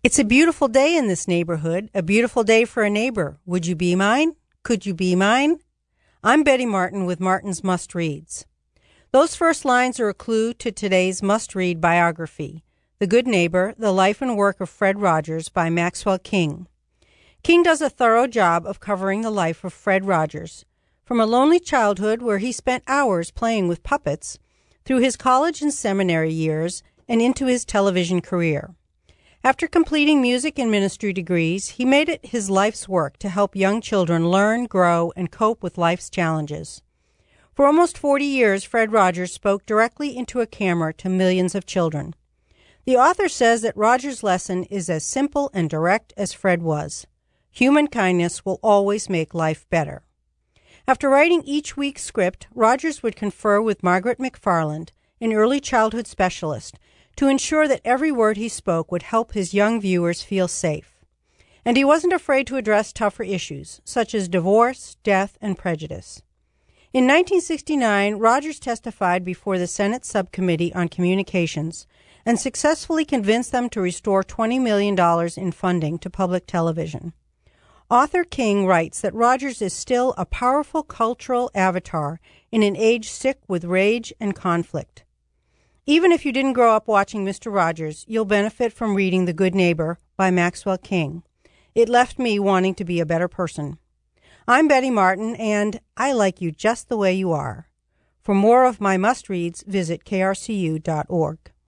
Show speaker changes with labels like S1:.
S1: It's a beautiful day in this neighborhood, a beautiful day for a neighbor. Would you be mine? Could you be mine? I'm Betty Martin with Martin's Must Reads. Those first lines are a clue to today's must-read biography, The Good Neighbor, The Life and Work of Fred Rogers by Maxwell King. King does a thorough job of covering the life of Fred Rogers, from a lonely childhood where he spent hours playing with puppets, through his college and seminary years, and into his television career. After completing music and ministry degrees, he made it his life's work to help young children learn, grow, and cope with life's challenges. For almost 40 years, Fred Rogers spoke directly into a camera to millions of children. The author says that Rogers' lesson is as simple and direct as Fred was. Human kindness will always make life better. After writing each week's script, Rogers would confer with Margaret McFarland, an early childhood specialist, to ensure that every word he spoke would help his young viewers feel safe. And he wasn't afraid to address tougher issues, such as divorce, death, and prejudice. In 1969, Rogers testified before the Senate Subcommittee on Communications and successfully convinced them to restore $20 million in funding to public television. Author King writes that Rogers is still a powerful cultural avatar in an age sick with rage and conflict. Even if you didn't grow up watching Mr. Rogers, you'll benefit from reading The Good Neighbor by Maxwell King. It left me wanting to be a better person. I'm Betty Martin, and I like you just the way you are. For more of my must-reads, visit krcu.org.